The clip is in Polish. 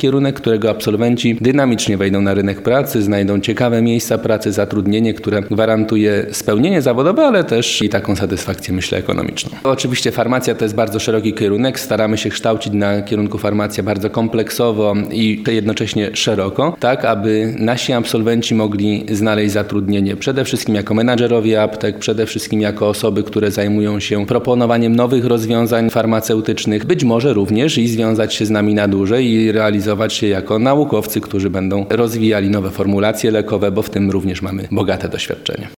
kierunek, którego absolwenci dynamicznie wejdą na rynek pracy, znajdą ciekawe miejsca pracy, zatrudnienie, które gwarantuje spełnienie zawodowe, ale też i taką satysfakcję, myślę, ekonomiczną. Oczywiście farmacja to jest bardzo szeroki kierunek. Staramy się kształcić na kierunku farmacja bardzo kompleksowo i jednocześnie szeroko, tak aby nasi absolwenci mogli znaleźć zatrudnienie przede wszystkim jako menadżerowie aptek, przede wszystkim jako osoby, które zajmują się proponowaniem nowych rozwiązań farmaceutycznych, być może również i związać się z nami na dłużej i realizować się jako naukowcy, którzy będą rozwijali nowe formulacje lekowe, bo w tym również mamy bogate doświadczenie.